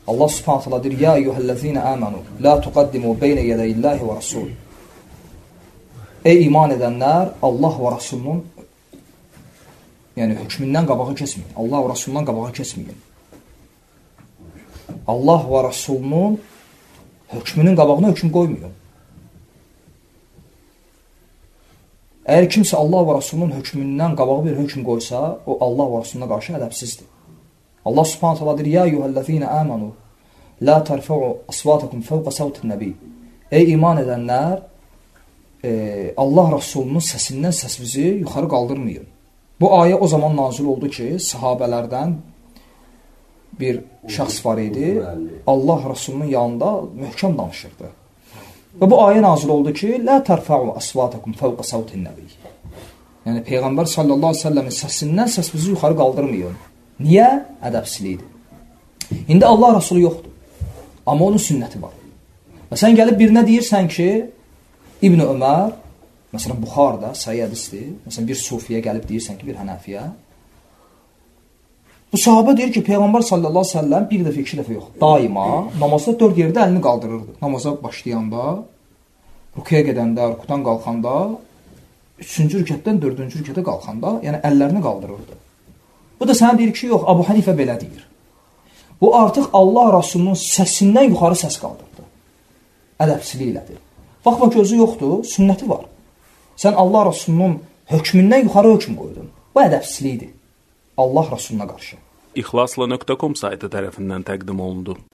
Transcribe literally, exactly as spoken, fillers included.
Allah Subhanahu taala deyir: "Ya eyyuhellezine amanu, la tuqaddimu beyne yedeyillahi ve rasul." Ey iman edənlər, Allah və Rasulunun yəni hökmündən qabağa keçməyin. Allah və Rasulundan qabağa keçməyin. Allah və Rasulunun hökmünün qabağına hökm qoymuyor. Əgər kimsə Allah və Rasulunun hökmündən qabağa bir hökm qoysa, o Allah və Rasuluna qarşı ədəbsizdir. Allah Subhanahu taala deyir: "Ya eyyuhellezine amanu, la tarfa'u aswatakum fawqa sawtin nabi." Ey iman edənlər, e, Allah Rasulunun səsindən səsinizi yuxarı qaldırmayın. Bu ayə o zaman nazil oldu ki, sahabələrdən bir şəxs var idi, Allah Rasulunun yanında möhkəm danışırdı. Və bu ayə nazil oldu ki, la tarfa'u aswatakum fawqa sawtin nabi. Yəni Peyğəmbər sallallahu əleyhi və səlləmin səsindən səsinizi yuxarı qaldırmayın. Niyə? Ədəbsizlikdir. İndi Allah Rasulü yoxdur. Amma onun sünnəti var. Və sən gəlib birinə deyirsən ki, İbn Ömər, məsələn Buxarda səhih hədisdir. Məsələn bir sufiyə gəlib deyirsən ki, bir Hənəfiyə. Bu sahabə deyir ki, Peyğəmbər sallallahu əleyhi və səlləm bir dəfə, iki dəfə yox, daima namazda dörd yerdə əlini qaldırırdı. Namaza başlayanda, rüküyə gedəndə, rükudan qalxanda, üçüncü rükətdən dördüncü rükətə qalxanda, yəni əllərini qaldırırdı. Bu da sənə deyir ki, yox, Abu Hanifə belə deyir. Bu artıq Allah Rasulunun səsindən yuxarı səs qaldırdı. Ədəbsizliklədir. Baxma ki, özü yoxdur, sünnəti var. Sən Allah Rasulunun hökmündən yuxarı hökm qoydun. Bu ədəbsizlikdir. Allah Rasuluna qarşı. İxlasla nöqtə com saytı tərəfindən təqdim olundu.